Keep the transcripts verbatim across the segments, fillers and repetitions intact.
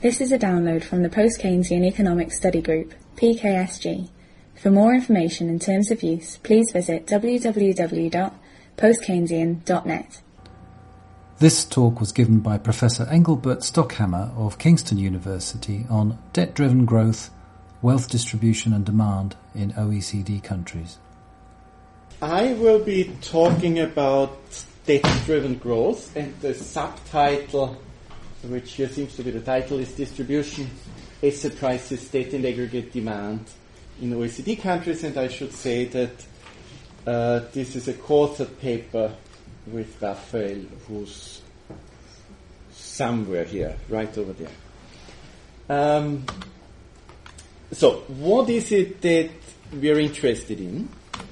This is a download from the Post-Keynesian Economics Study Group, P K S G. For more information and terms of use, please visit w w w dot post keynesian dot net. This talk was given by Professor Engelbert Stockhammer of Kingston University on debt-driven growth, wealth distribution and demand in O E C D countries. I will be talking about debt-driven growth, and the subtitle, which here seems to be the title, is Distribution, Asset Prices, Debt and Aggregate Demand in O E C D countries, and I should say that uh, this is a co-authored paper with Raphael, who's somewhere here, right over there. Um, so, what is it that we're interested in?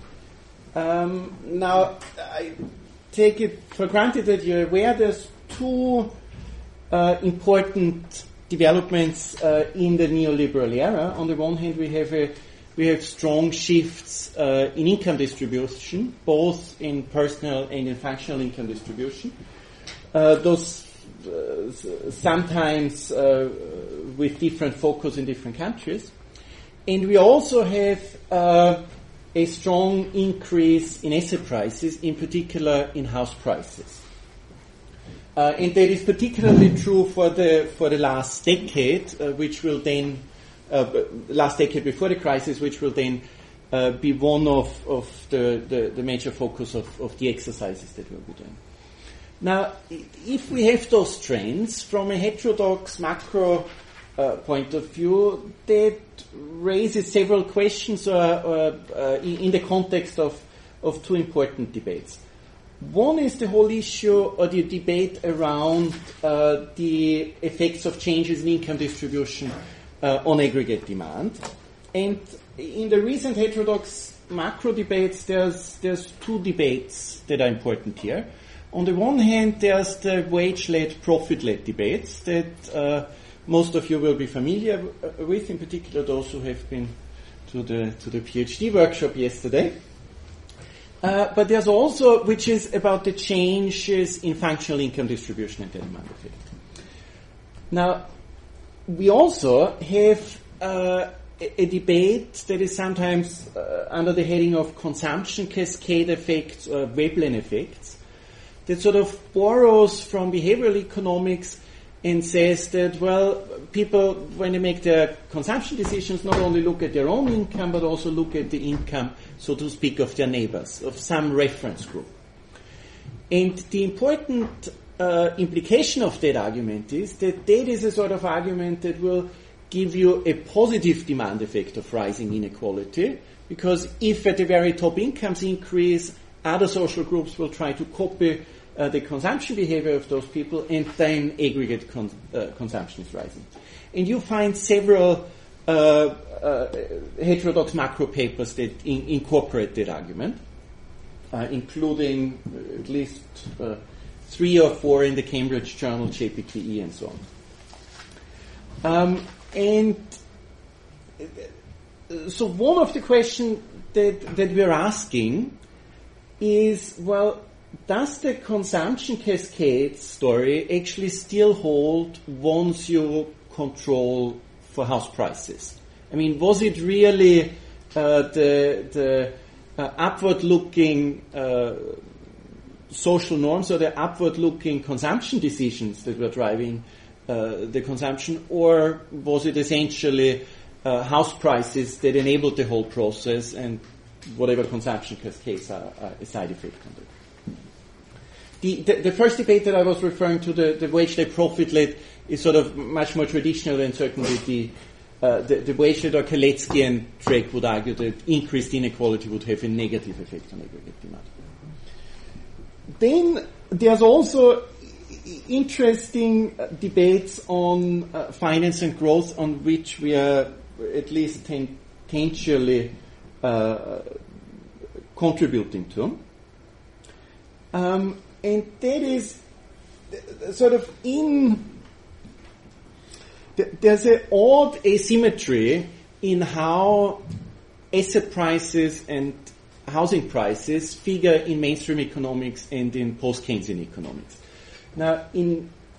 Um, now, I take it for granted that you're aware there's two uh, important developments uh, in the neoliberal era. On the one hand, we have a we have strong shifts uh, in income distribution, both in personal and in functional income distribution. Uh, those uh, sometimes uh, with different focus in different countries, and we also have uh, a strong increase in asset prices, in particular in house prices. Uh, and that is particularly true for the for the last decade, uh, which will then, uh, last decade before the crisis, which will then uh, be one of, of the, the, the major focus of, of the exercises that we'll be doing. Now, if we have those trends from a heterodox macro uh, point of view, that raises several questions uh, uh, uh, in the context of, of two important debates. One is the whole issue or the debate around uh, the effects of changes in income distribution uh, on aggregate demand. And in the recent heterodox macro debates, there's, there's two debates that are important here. On the one hand, there's the wage-led, profit-led debates that uh, most of you will be familiar with, in particular those who have been to the to the PhD workshop yesterday. Uh, but there's also, which is about the changes in functional income distribution and the demand effect. Now, we also have uh, a, a debate that is sometimes uh, under the heading of consumption cascade effects or Veblen effects, that sort of borrows from behavioral economics and says that, well, people, when they make their consumption decisions, not only look at their own income, but also look at the income, so to speak, of their neighbors, of some reference group. And the important uh, implication of that argument is that that is a sort of argument that will give you a positive demand effect of rising inequality, because if at the very top incomes increase, other social groups will try to copy Uh, the consumption behavior of those people, and then aggregate con- uh, consumption is rising. And you find several uh, uh, heterodox macro papers that in- incorporate that argument, uh, including at least uh, three or four in the Cambridge Journal, J P Q E, and so on. Um, and so one of the questions that, that we're asking is, well, does the consumption cascade story actually still hold once you control for house prices? I mean, was it really uh, the, the uh, upward-looking uh, social norms or the upward-looking consumption decisions that were driving uh, the consumption, or was it essentially uh, house prices that enabled the whole process, and whatever consumption cascades are, are a side effect on it? The, the, the first debate that I was referring to, the, the wage-led, profit-led, is sort of much more traditional, and certainly the, uh, the, the wage-led or Kalecki Drake would argue that increased inequality would have a negative effect on aggregate demand. Then there's also interesting debates on uh, finance and growth, on which we are at least tangentially uh, contributing to. Um, And that is sort of in, there's an odd asymmetry in how asset prices and housing prices figure in mainstream economics and in post-Keynesian economics. Now, in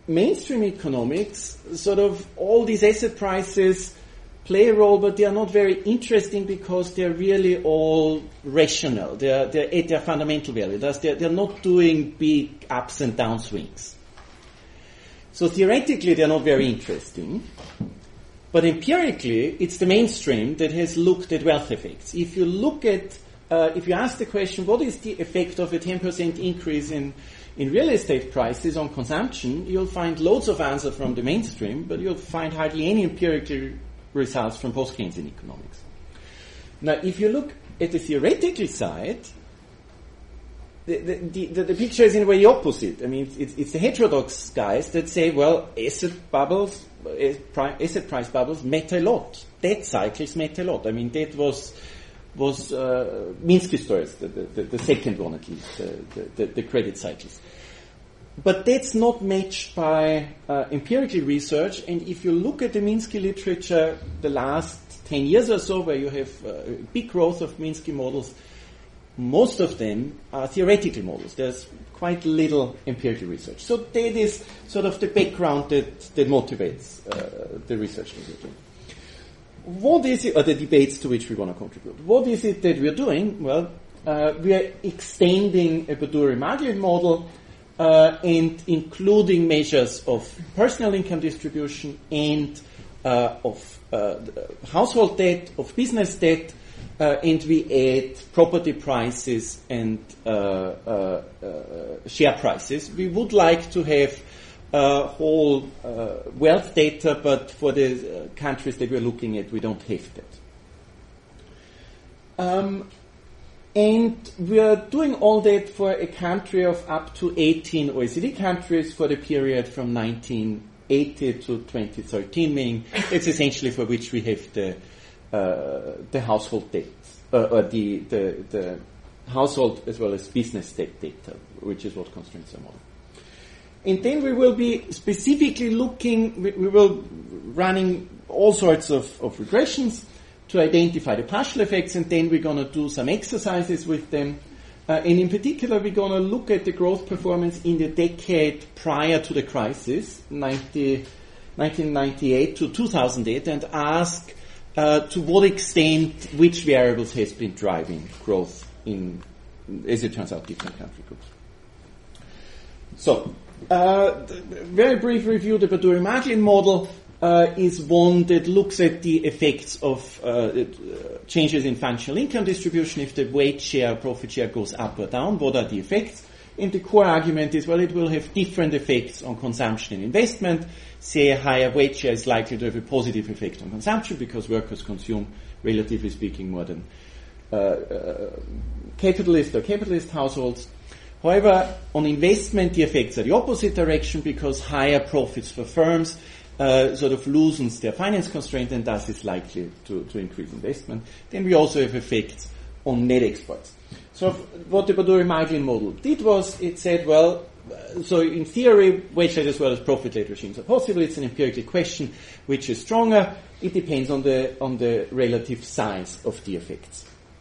mainstream economics, sort of all these asset prices play a role, but they are not very interesting because they're really all rational. They're, they're at their fundamental value. They're, they're not doing big ups and down swings. So theoretically, they're not very interesting. But empirically, it's the mainstream that has looked at wealth effects. If you look at, uh, if you ask the question, what is the effect of a ten percent increase in, in real estate prices on consumption, you'll find loads of answers from the mainstream, but you'll find hardly any empirical results from post-Keynesian economics. Now, if you look at the theoretical side, the, the, the, the picture is in a way the opposite. I mean, it's, it's the heterodox guys that say, well, asset bubbles, asset price bubbles matter a lot. Debt cycles matter a lot. I mean, that was was uh, Minsky stories, the, the, the second one at least, the, the, the credit cycles. But that's not matched by uh, empirical research, and if you look at the Minsky literature the last ten years or so, where you have uh, big growth of Minsky models, most of them are theoretical models. There's quite little empirical research. So that is sort of the background that, that motivates uh, the research that we're doing. What is it, or the debates to which we want to contribute? What is it that we're doing? Well, uh, we are extending a Badauri-Margolin model Uh, and including measures of personal income distribution and uh, of uh, household debt, of business debt, uh, and we add property prices and uh, uh, uh, share prices. We would like to have uh, whole uh, wealth data, but for the uh, countries that we're looking at, we don't have that. Um, And we are doing all that for a country of up to eighteen O E C D countries for the period from nineteen eighty to twenty thirteen, meaning it's essentially for which we have the uh, the household debt, uh, or the, the the household as well as business debt data, which is what constrains our model. And then we will be specifically looking, we, we will running all sorts of, of regressions to identify the partial effects, and then we're going to do some exercises with them. Uh, and in particular, we're going to look at the growth performance in the decade prior to the crisis, nineteen ninety-eight to two thousand eight, and ask uh, to what extent which variables has been driving growth in, as it turns out, different country groups. So, uh, very brief review, the Badauri-Margolin model Uh, is one that looks at the effects of uh, it, uh, changes in functional income distribution. If the wage share, profit share goes up or down, what are the effects? And the core argument is, well, it will have different effects on consumption and investment. Say a higher wage share is likely to have a positive effect on consumption because workers consume, relatively speaking, more than uh, uh, capitalist or capitalist households. However, on investment, the effects are the opposite direction because higher profits for firms Uh, sort of loosens their finance constraint and thus is likely to, to increase investment. Then we also have effects on net exports. So what the Badauri-Margolin model did was it said, well, uh, so in theory, wage-led as well as profit-led regimes are possible. It's an empirical question which is stronger. It depends on the on the relative size of the effects.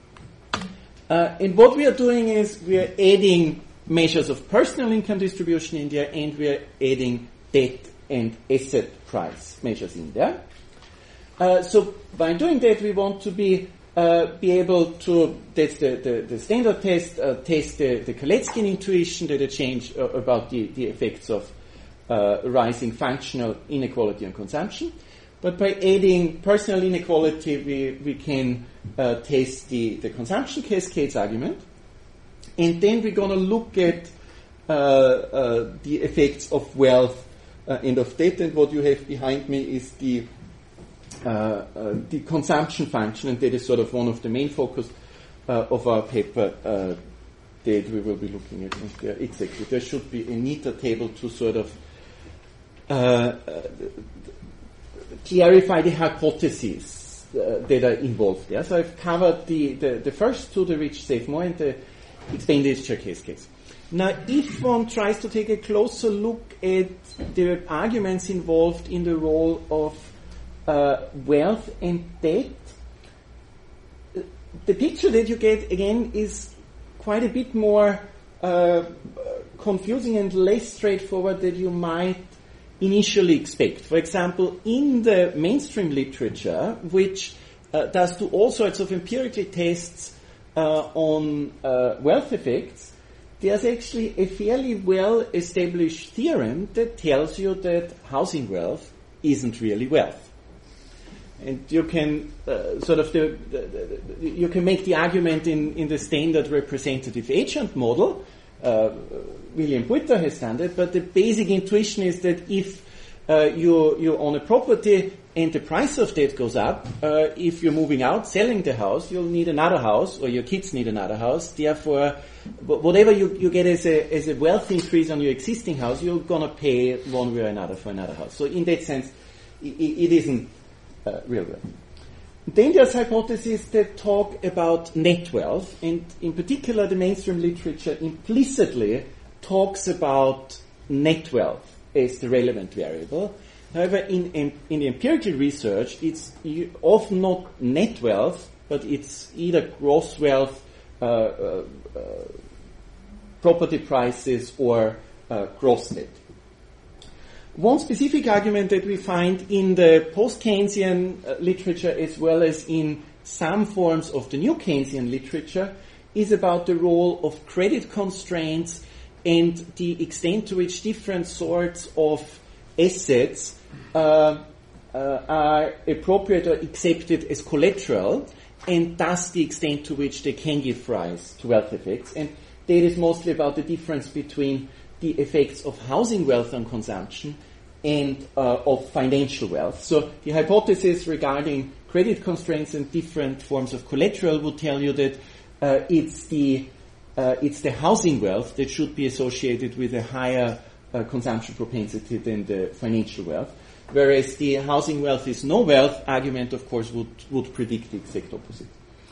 Uh, and what we are doing is we are adding measures of personal income distribution in there, and we are adding debt and asset price measures in there. Uh, so by doing that, we want to be uh, be able to, that's the, the, the standard test, uh, test the, the Kaleckin intuition that a change uh, about the, the effects of uh, rising functional inequality and consumption. But by adding personal inequality, we, we can uh, test the, the consumption cascades argument. And then we're going to look at uh, uh, the effects of wealth Uh, and of debt, and what you have behind me is the uh, uh, the consumption function, and that is sort of one of the main focus uh, of our paper uh, that we will be looking at. There. Exactly, there should be a neater table to sort of uh, uh, clarify the hypotheses uh, that are involved there. So I've covered the, the, the first two, the rich save more, and the expenditure cascades. Now, if one tries to take a closer look at the arguments involved in the role of uh, wealth and debt, the picture that you get, again, is quite a bit more uh, confusing and less straightforward than you might initially expect. For example, in the mainstream literature, which uh, does do all sorts of empirical tests uh, on uh, wealth effects, there's actually a fairly well-established theorem that tells you that housing wealth isn't really wealth. And you can uh, sort of the, the, the you can make the argument in, in the standard representative agent model. Uh, William Buiter has done that, but the basic intuition is that if uh, you you own a property and the price of that goes up, uh, if you're moving out, selling the house, you'll need another house, or your kids need another house. Therefore, whatever you, you get as a as a wealth increase on your existing house, you're gonna pay one way or another for another house. So in that sense, it, it isn't uh, real wealth. Then there's hypotheses that talk about net wealth, and in particular, the mainstream literature implicitly talks about net wealth as the relevant variable. However, in, in, in the empirical research, it's often not net wealth, but it's either gross wealth, uh, uh, uh, property prices, or uh, gross net. One specific argument that we find in the post-Keynesian uh, literature as well as in some forms of the new Keynesian literature is about the role of credit constraints and the extent to which different sorts of assets uh, uh, are appropriate or accepted as collateral, and thus the extent to which they can give rise to wealth effects. And that is mostly about the difference between the effects of housing wealth on consumption and uh, of financial wealth. So the hypothesis regarding credit constraints and different forms of collateral would tell you that uh, it's the uh, it's the housing wealth that should be associated with a higher uh, consumption propensity than the financial wealth, whereas the housing wealth is no wealth argument, of course, would would predict the exact opposite.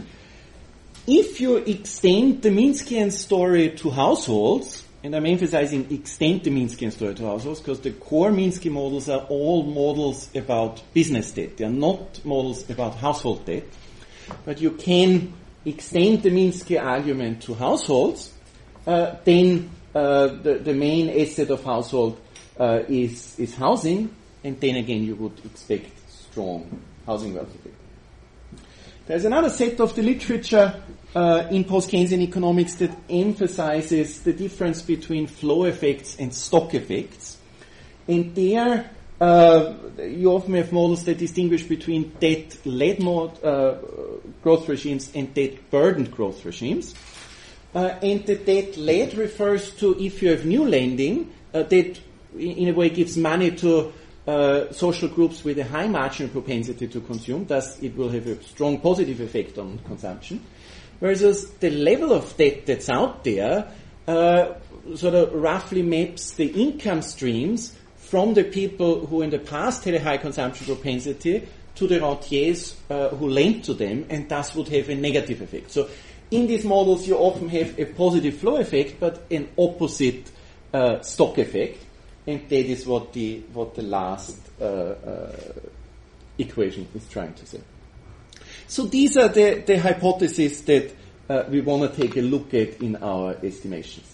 If you extend the Minskian story to households, and I'm emphasizing extend the Minskian story to households because the core Minsky models are all models about business debt. They are not models about household debt. But you can extend the Minsky argument to households, uh, then uh, the, the main asset of household uh, is, is housing, and then again you would expect strong housing wealth effect. There's another set of the literature uh, in post-Keynesian economics that emphasizes the difference between flow effects and stock effects. And there, uh, you often have models that distinguish between debt-led mod, uh, growth regimes and debt-burdened growth regimes. Uh, and the debt-led refers to if you have new lending, uh, that in a way gives money to Uh, social groups with a high marginal propensity to consume, thus it will have a strong positive effect on consumption. Whereas the level of debt that's out there uh, sort of roughly maps the income streams from the people who in the past had a high consumption propensity to the rentiers uh, who lent to them, and thus would have a negative effect. So in these models you often have a positive flow effect but an opposite uh, stock effect. And that is what the what the last uh, uh, equation is trying to say. So these are the, the hypotheses that uh, we want to take a look at in our estimations.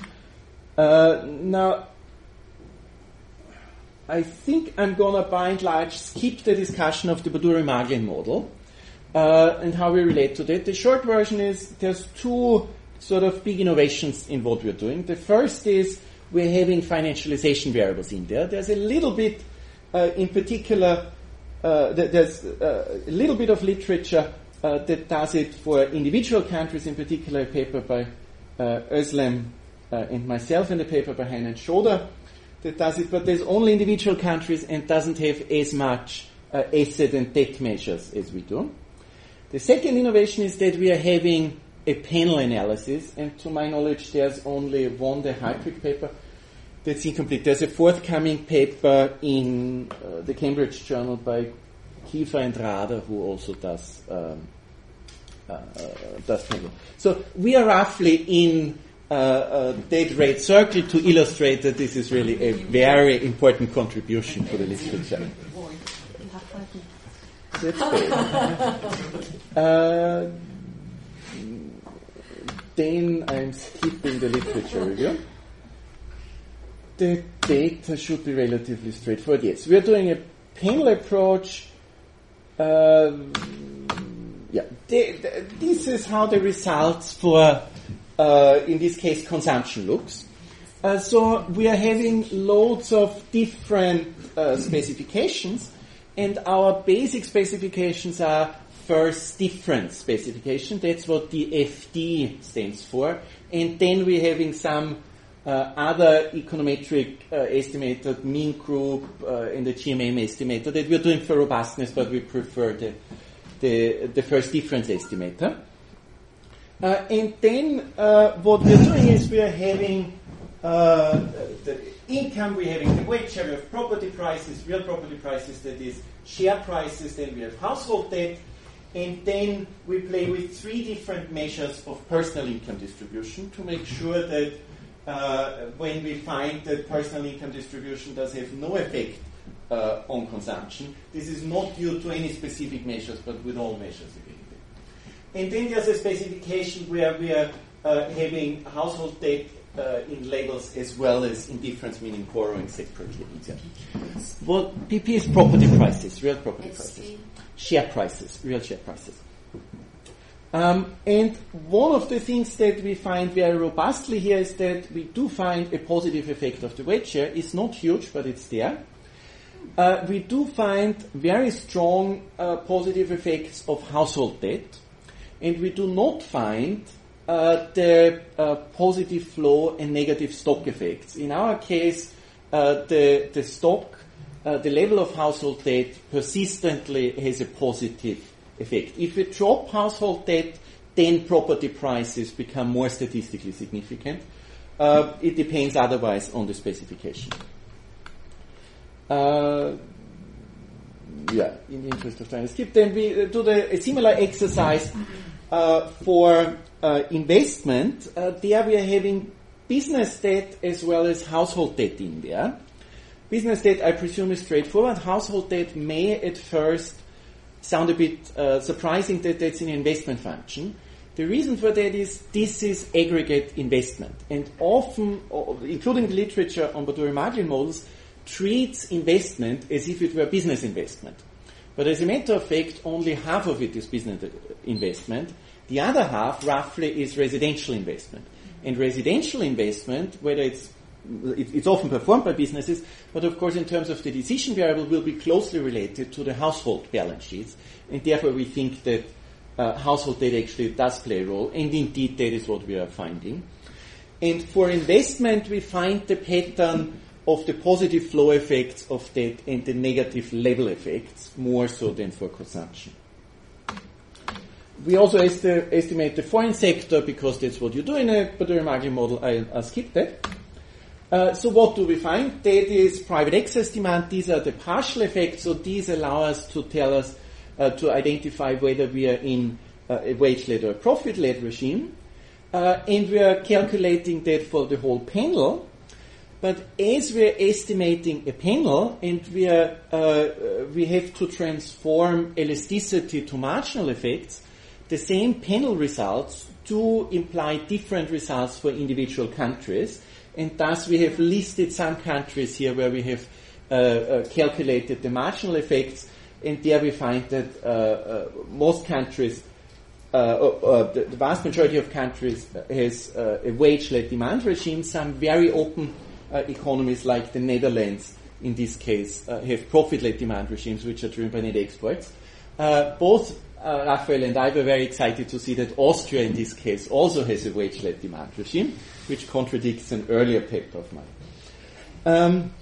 Uh, now, I think I'm going to by and large skip the discussion of the Borduri-Marglin model uh, and how we relate to that. The short version is there's two sort of big innovations in what we're doing. The first is we're having financialization variables in there. There's a little bit, uh, in particular, uh, th- there's uh, a little bit of literature uh, that does it for individual countries, in particular a paper by uh, Özlem uh, and myself and a paper by Hein and Schroeder that does it, but there's only individual countries and doesn't have as much uh, asset and debt measures as we do. The second innovation is that we are having a panel analysis, and to my knowledge there's only one, the Heidrich paper, that's incomplete. There's a forthcoming paper in uh, the Cambridge Journal by Kiefer and Rader, who also does um, uh, uh, does panel. So we are roughly in uh, uh, that rate circle to illustrate that this is really a very important contribution to the literature. That's great. uh, Then I'm skipping the literature review. the data should be relatively straightforward. Yes, we are doing a panel approach. Uh, yeah, the, the, this is how the results for, uh, in this case, consumption looks. Uh, so we are having loads of different uh, specifications, and our basic specifications are first difference specification. That's what the F D stands for. And then we're having some uh, other econometric uh, estimator, mean group, uh, and the G M M estimator that we're doing for robustness, but we prefer the the, the first difference estimator. Uh, and then uh, what we're doing is we are having uh, the income, we're having the wage share, we have property prices, real property prices, that is share prices, then we have household debt, and then we play with three different measures of personal income distribution to make sure that uh, when we find that personal income distribution does have no effect uh, on consumption, this is not due to any specific measures, but with all measures again. And then there's a specification where we are uh, having household debt uh, in labels as well as indifference, meaning borrowing separately. Well, P P is property prices, real property prices. Share prices, real share prices. Um, and one of the things that we find very robustly here is that we do find a positive effect of the wage share. It's not huge, but it's there. Uh, we do find very strong uh, positive effects of household debt, and we do not find uh, the uh, positive flow and negative stock effects. In our case, uh, the, the stock Uh, the level of household debt persistently has a positive effect. If we drop household debt, then property prices become more statistically significant. Uh, it depends otherwise on the specification. Uh, yeah, in the interest of time, I skip. Then we do the, a similar exercise uh, for uh, investment. Uh, there we are having business debt as well as household debt in there. Business debt, I presume, is straightforward. Household debt may at first sound a bit uh, surprising that that's an investment function. The reason for that is this is aggregate investment. And often, including the literature on Borduri margin models, treats investment as if it were business investment. But as a matter of fact, only half of it is business investment. The other half, roughly, is residential investment. And residential investment, whether it's It's often performed by businesses, but of course in terms of the decision variable will be closely related to the household balance sheets, and therefore we think that uh, household debt actually does play a role, and indeed that is what we are finding. And for investment we find the pattern of the positive flow effects of debt and the negative level effects more so than for consumption. We also est- estimate the foreign sector because that's what you do in a Borduri margin model. I, I'll skip that. Uh, so what do we find? That is private excess demand. These are the partial effects. So these allow us to tell us, uh, to identify whether we are in uh, a wage-led or a profit-led regime. Uh, and we are calculating that for the whole panel. But as we are estimating a panel and we are, uh, we have to transform elasticity to marginal effects, the same panel results do imply different results for individual countries. And thus we have listed some countries here where we have uh, uh, calculated the marginal effects, and there we find that uh, uh, most countries, uh, uh, the, the vast majority of countries has uh, a wage-led demand regime. Some very open uh, economies like the Netherlands, in this case, uh, have profit-led demand regimes which are driven by net exports. Uh, both Uh, Raphael and I were very excited to see that Austria, in this case, also has a wage-led demand regime, which contradicts an earlier paper of mine. Um,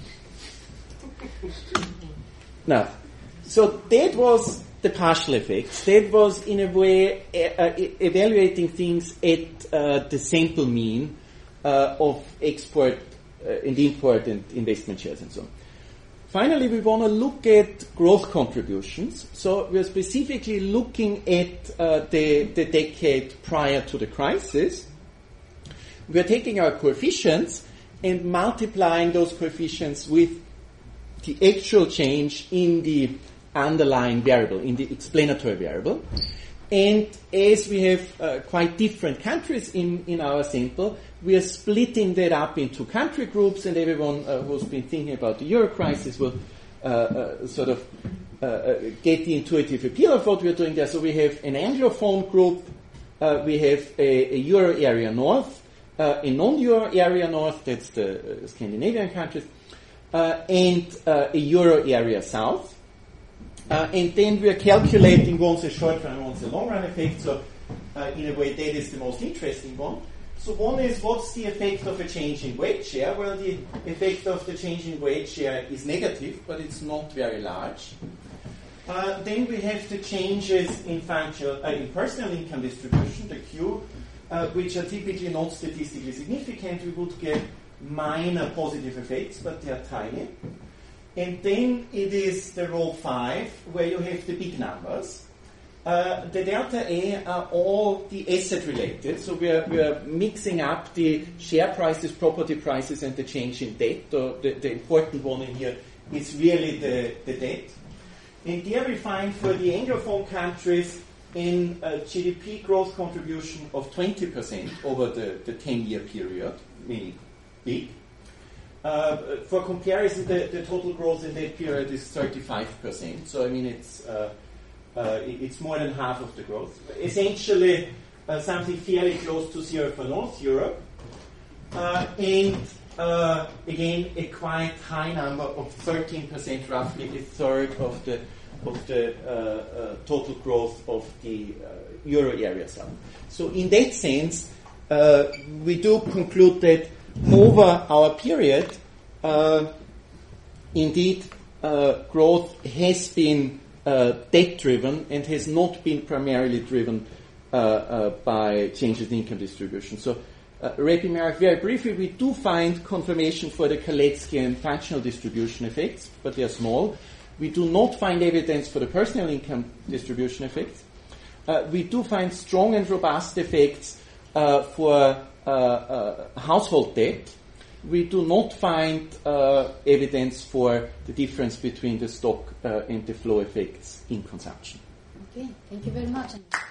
now, so that was the partial effects. That was, in a way, uh, evaluating things at uh, the sample mean uh, of export uh, and import and investment shares and so on. Finally, we want to look at growth contributions. So we're specifically looking at uh, the, the decade prior to the crisis. We're taking our coefficients and multiplying those coefficients with the actual change in the underlying variable, in the explanatory variable. and as we have uh, quite different countries in, in our sample, we are splitting that up into country groups, and everyone uh, who's been thinking about the euro crisis will uh, uh, sort of uh, uh, get the intuitive appeal of what we're doing there. So we have an Anglophone group, uh, we have a, a euro area north, uh, a non-euro area north, that's the uh, Scandinavian countries, uh, and uh, a euro area south. Uh, and then we are calculating once a short run and once a long run effect. So, uh, in a way, that is the most interesting one. So, one is what's the effect of a change in wage share? Well, the effect of the change in wage share is negative, but it's not very large. Uh, then we have the changes in functional, uh, in personal income distribution, the Q, uh, which are typically not statistically significant. We would get minor positive effects, but they are tiny. And then it is the row five, where you have the big numbers. Uh, the delta A are all the asset related, so we are, we are mixing up the share prices, property prices, and the change in debt. So the, the important one in here is really the, the debt. And there we find for the Anglophone countries in a G D P growth contribution of twenty percent over the, the ten-year period, meaning big. Uh, for comparison, the, the total growth in that period is thirty-five percent. So, I mean, it's uh, uh, it's more than half of the growth. Essentially, uh, something fairly close to zero for North Europe. Uh, and, uh, again, a quite high number of thirteen percent, roughly a third of the of the uh, uh, total growth of the uh, euro area south. So, in that sense, uh, we do conclude that over our period, uh, indeed, uh, growth has been uh, debt-driven and has not been primarily driven uh, uh, by changes in income distribution. So, uh, wrapping up very briefly, we do find confirmation for the Kalecki functional distribution effects, but they are small. We do not find evidence for the personal income distribution effects. Uh, we do find strong and robust effects uh, for Uh, uh, household debt. We do not find uh, evidence for the difference between the stock uh, and the flow effects in consumption. Okay, thank you very much.